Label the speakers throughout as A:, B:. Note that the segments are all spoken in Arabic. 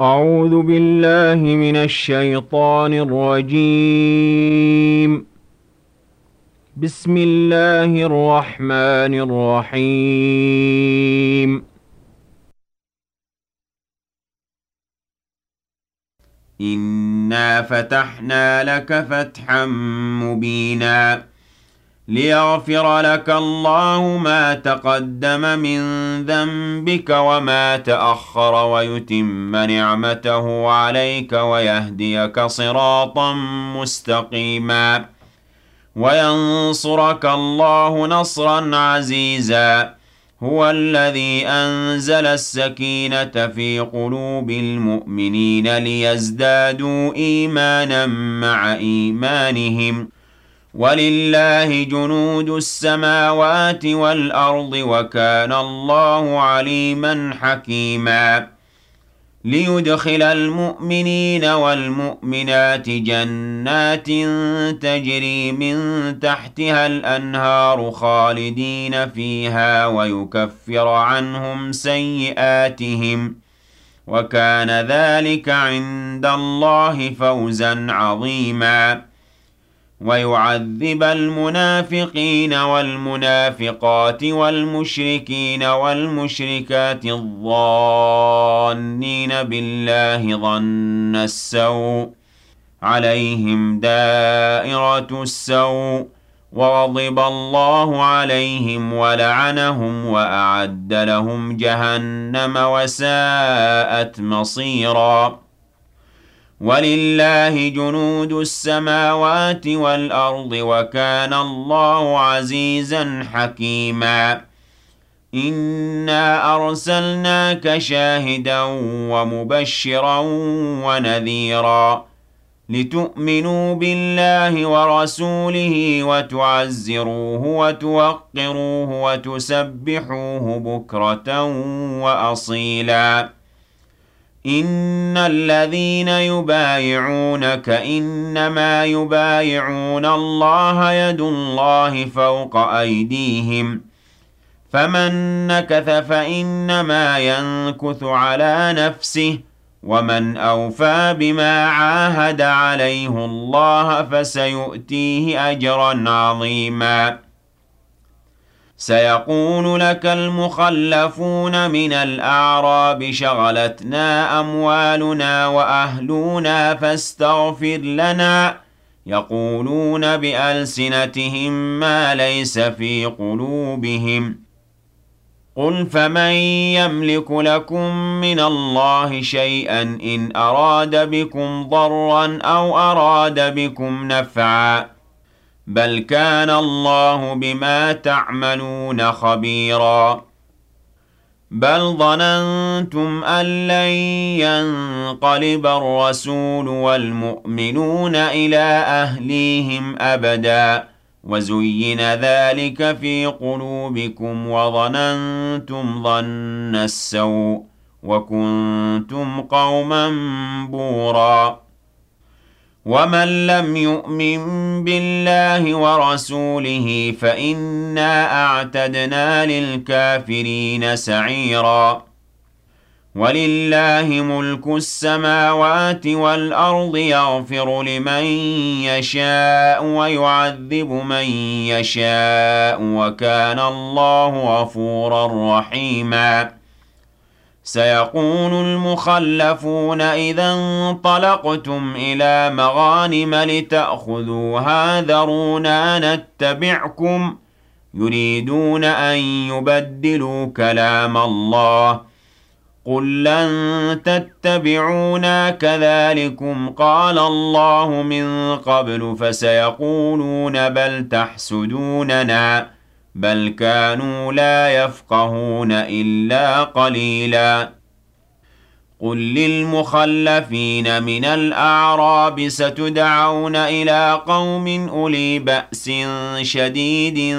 A: أعوذ بالله من الشيطان الرجيم. بسم الله الرحمن الرحيم.
B: إنا فتحنا لك فتحا مبينا ليغفر لك الله ما تقدم من ذنبك وما تأخر ويتم نعمته عليك ويهديك صراطا مستقيما وينصرك الله نصرا عزيزا. هو الذي أنزل السكينة في قلوب المؤمنين ليزدادوا إيمانا مع إيمانهم ولله جنود السماوات والأرض وكان الله عليما حكيما. ليدخل المؤمنين والمؤمنات جنات تجري من تحتها الأنهار خالدين فيها ويكفر عنهم سيئاتهم وكان ذلك عند الله فوزا عظيما. ويعذب المنافقين والمنافقات والمشركين والمشركات الظانين بالله ظن السوء عليهم دائرة السوء وغضب الله عليهم ولعنهم وأعد لهم جهنم وساءت مصيرا. ولله جنود السماوات والأرض وكان الله عزيزا حكيما. إنا أرسلناك شاهدا ومبشرا ونذيرا لتؤمنوا بالله ورسوله وتعزروه وتوقروه وتسبحوه بكرة وأصيلا. إن الذين يبايعونك إنما يبايعون الله يد الله فوق أيديهم فمن نكث فإنما ينكث على نفسه ومن أوفى بما عاهد عليه الله فسيؤتيه أجرا عظيما. سيقول لك المخلفون من الأعراب شغلتنا أموالنا وأهلنا فاستغفر لنا يقولون بألسنتهم ما ليس في قلوبهم قل فمن يملك لكم من الله شيئا إن أراد بكم ضرا أو أراد بكم نفعا بل كان الله بما تعملون خبيرا. بل ظننتم أن لن ينقلب الرسول والمؤمنون إلى أهليهم أبدا وزين ذلك في قلوبكم وظننتم ظن السوء وكنتم قوما بورا. ومن لم يؤمن بالله ورسوله فإنا أعتدنا للكافرين سعيرا. ولله ملك السماوات والأرض يغفر لمن يشاء ويعذب من يشاء وكان الله غفورا رحيما. سيقول المخلفون إذا انطلقتم إلى مغانم لتأخذوها ذرونا نتبعكم يريدون أن يبدلوا كلام الله قل لن تتبعونا كذلكم قال الله من قبل فسيقولون بل تحسدوننا بل كانوا لا يفقهون إلا قليلا. قل للمخلفين من الأعراب ستدعون إلى قوم أولي بأس شديد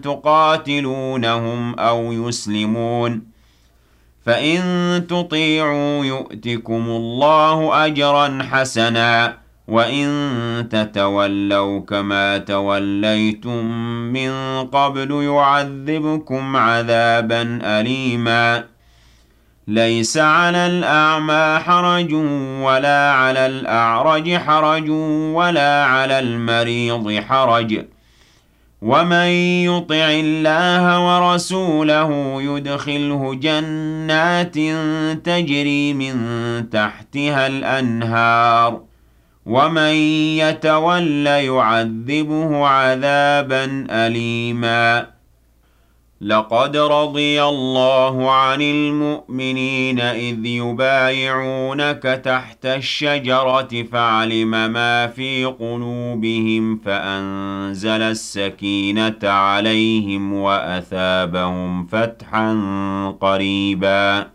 B: تقاتلونهم أو يسلمون فإن تطيعوا يؤتكم الله أجرا حسنا وإن تتولوا كما توليتم من قبل يعذبكم عذابا أليما. ليس على الأعمى حرج ولا على الأعرج حرج ولا على المريض حرج ومن يطع الله ورسوله يدخله جنات تجري من تحتها الأنهار ومن يتول يعذبه عذابا أليما لقد رضي الله عن المؤمنين إذ يبايعونك تحت الشجرة فعلم ما في قلوبهم فأنزل السكينة عليهم وأثابهم فتحا قريبا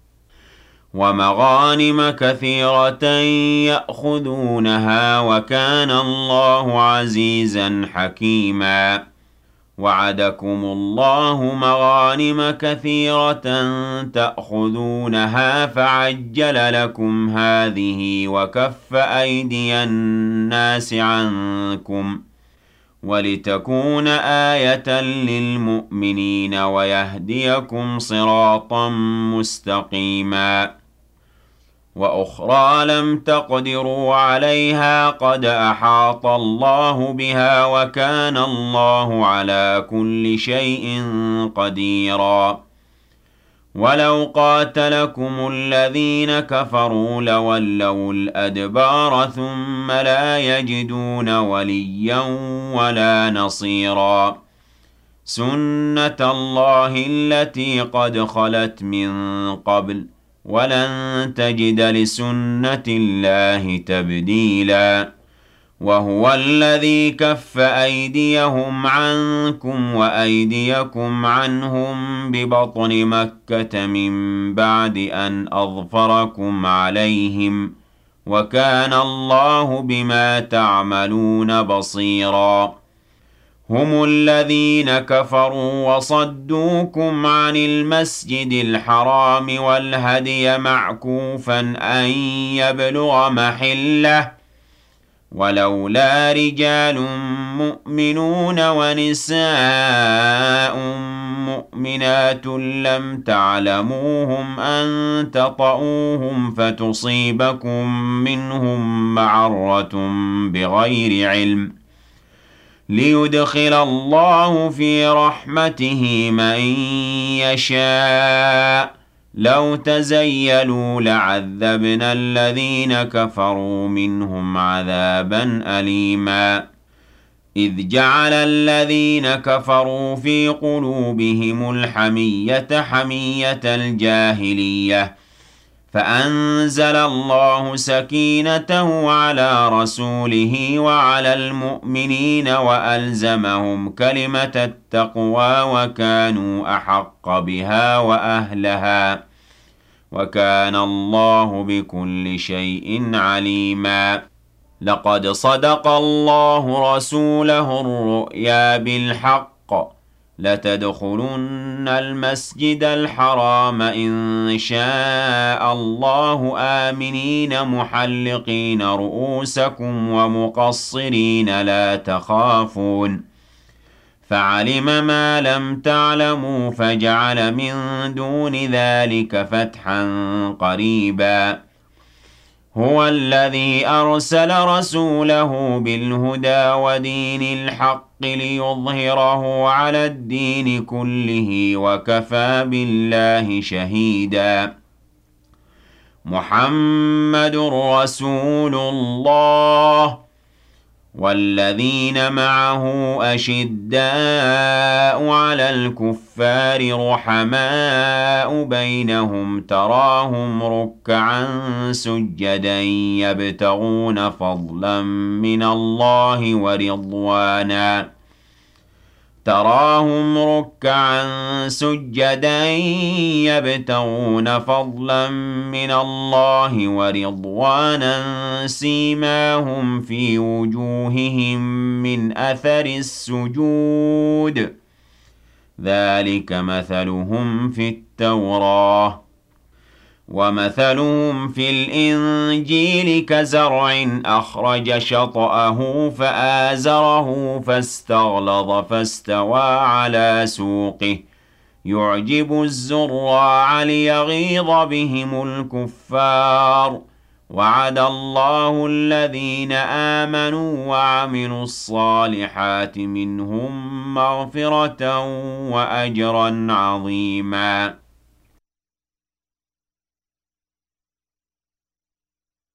B: ومغانم كثيرة يأخذونها وكان الله عزيزا حكيما وعدكم الله مغانم كثيرة تأخذونها فعجل لكم هذه وكف أيدي الناس عنكم ولتكون آية للمؤمنين ويهديكم صراطا مستقيما وأخرى لم تقدروا عليها قد أحاط الله بها وكان الله على كل شيء قديرا ولو قاتلكم الذين كفروا لولوا الأدبار ثم لا يجدون وليا ولا نصيرا سنة الله التي قد خلت من قبل ولن تجد لسنة الله تبديلا وهو الذي كف أيديهم عنكم وأيديكم عنهم ببطن مكة من بعد أن أظفركم عليهم وكان الله بما تعملون بصيرا هم الذين كفروا وصدوكم عن المسجد الحرام والهدي معكوفا أن يبلغ محله ولولا رجال مؤمنون ونساء مؤمنات لم تعلموهم أن تطؤوهم فتصيبكم منهم معرة بغير علم ليدخل الله في رحمته من يشاء لو تزيلوا لعذبنا الذين كفروا منهم عذابا أليما إذ جعل الذين كفروا في قلوبهم الحمية حمية الجاهلية فأنزل الله سكينته على رسوله وعلى المؤمنين وألزمهم كلمة التقوى وكانوا أحق بها وأهلها وكان الله بكل شيء عليما لقد صدق الله رسوله الرؤيا بالحق لتدخلن المسجد الحرام إن شاء الله آمنين محلقين رؤوسكم ومقصرين لا تخافون فعلم ما لم تعلموا فجعل من دون ذلك فتحا قريبا هو الذي أرسل رسوله بالهدى ودين الحق ليظهره على الدين كله وكفى بالله شهيدا محمد رسول الله والذين معه أشداء على الكفار رحماء بينهم تراهم ركعا سجدا يبتغون فضلا من الله ورضوانا تراهم ركعا سجدا يبتغون فضلا من الله ورضوانا سيماهم في وجوههم من أثر السجود ذلك مثلهم في التوراة ومثلهم في الإنجيل كزرع أخرج شطأه فآزره فاستغلظ فاستوى على سوقه يعجب الزراع ليغيظ بهم الكفار وعد الله الذين آمنوا وعملوا الصالحات منهم مغفرة وأجرا عظيما